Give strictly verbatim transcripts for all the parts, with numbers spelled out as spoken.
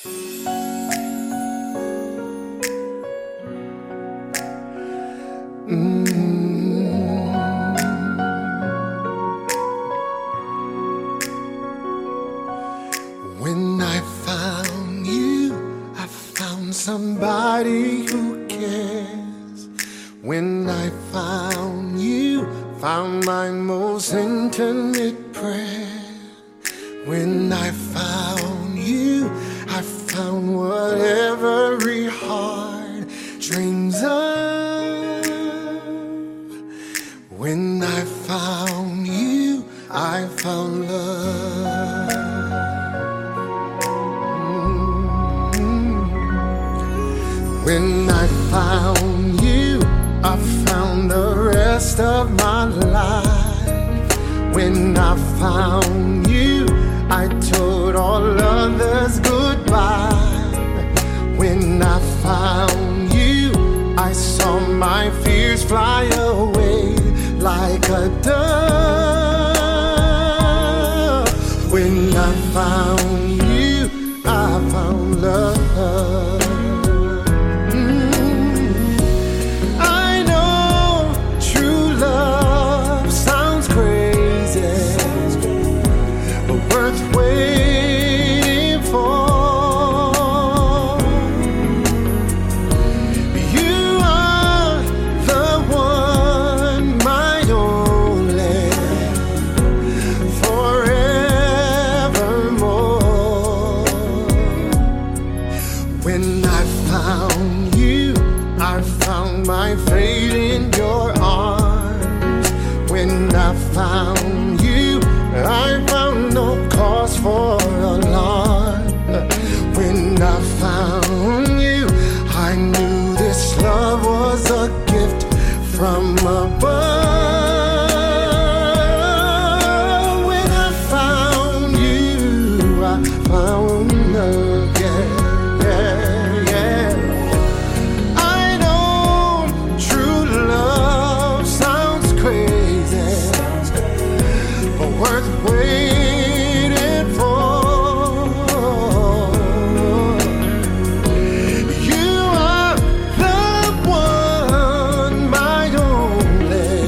When I found you, I found somebody who cares. When I found you, found my most intimate prayer. When I found you, I found what every heart dreams of. When I found you, I found love. When I found you, I found the rest of my life. When I found you, I told all others goodbye. When I found you, I saw my fears fly away like a dove. When I found you, I found love. When I found you, I found my fate in your arms. When I found you, I found no cause for alarm. When I found you, I knew this love was a gift from above. When I found you, I found love, yeah. Worth waiting for. You are the one, my only,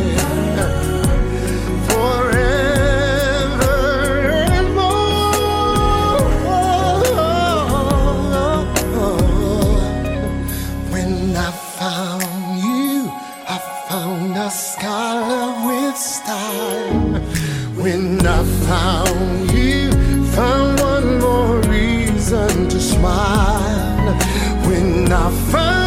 forever and more. When I found you, I found a scholar with style. When I found you, found one more reason to smile. When I found